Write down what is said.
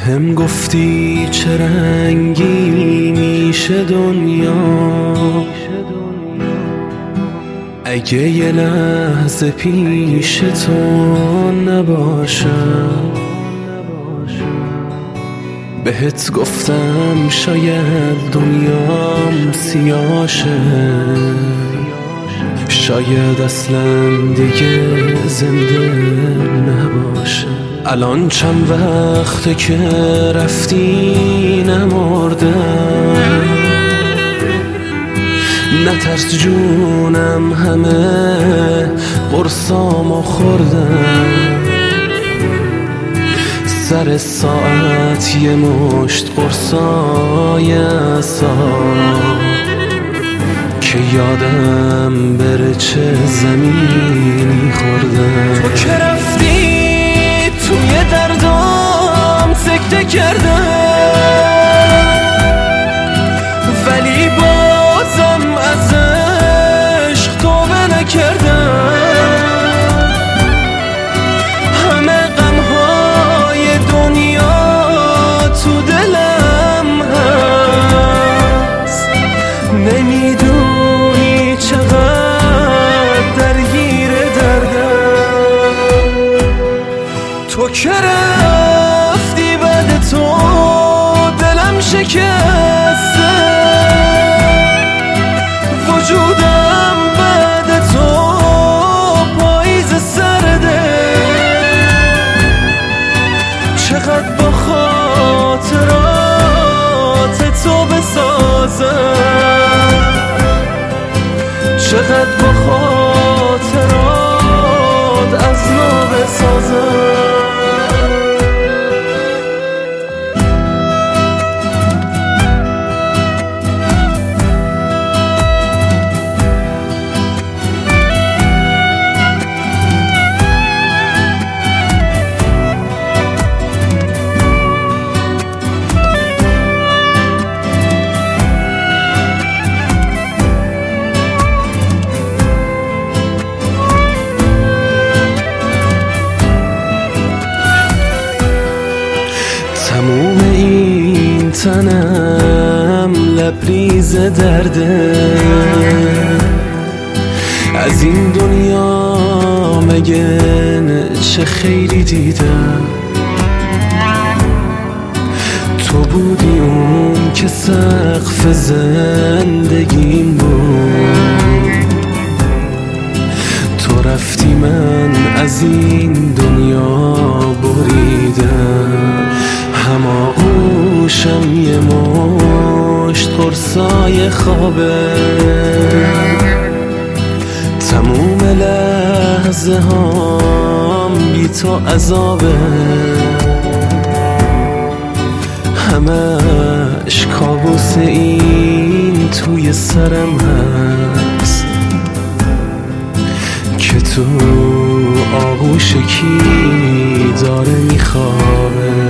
بهم گفتی چه رنگی میشه دنیا اگه یه لحظه پیش تو نباشم. بهت گفتم شاید دنیام سیاشه، شاید اصلا دیگه زنده نباشه. الان چند وقته که رفتی نمردم، نترس جونم همه قرصامو خوردم. سر ساعت یه مشت قرصای عصا که یادم بره چه زمینی خوردم. تو که رفتی توی دردام سکته کردم، ولی بازم از عشق توبه نکردم. همه غمهای دنیا تو دلم هست، نمیدونی چقدر درگیر دردم. تو که رفتی بعد تو دلم شکسته، وجودم بعد تو پاییز سرده. چقدر با خاطرات تو بسازم، چقدر با خاطرات از نو بسازم. تموم این تنم لبریز درده، از این دنیا مگه چه خیری دیدم. تو بودی اون که سقف زندگیم بود، تو رفتی من از این دنیا بریدم. هماغوشم یه مشت قرصای خوابه، تموم لحظه هام بی تو عذابه. همش کابوس این توی سرم هست که تو آغوش کی داره میخوابه.